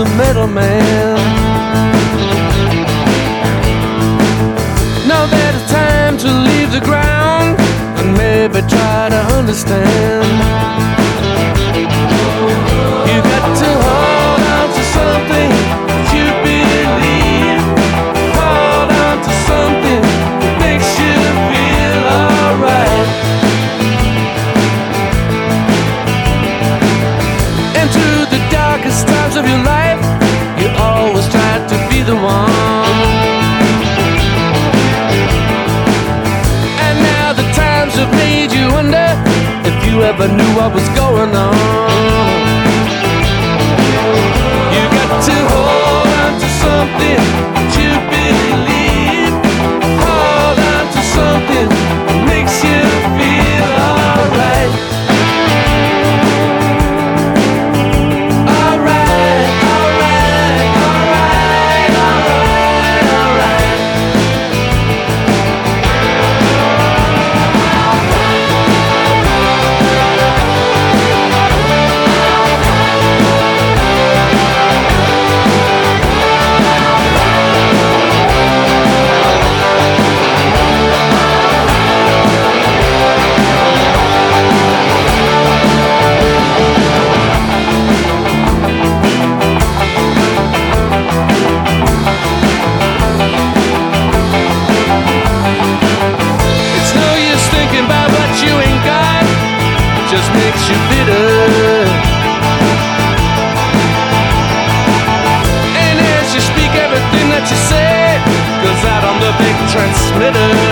the middleman. Now that it's time to leave the ground and maybe try to understand. You got to hold on to something that you believe. Hold on to something that makes you feel alright. And through the darkest times of your life, you always try to be the one. And now the times have made you wonder if you ever knew what was going on. You got to hold on to something that you believe. Hold on to something that makes you feel alright. Alright, alright, alright, alright, alright. It's no use thinking about what you ain't got, it just makes you bitter. And as you speak, everything that you say goes out on the big transmitter.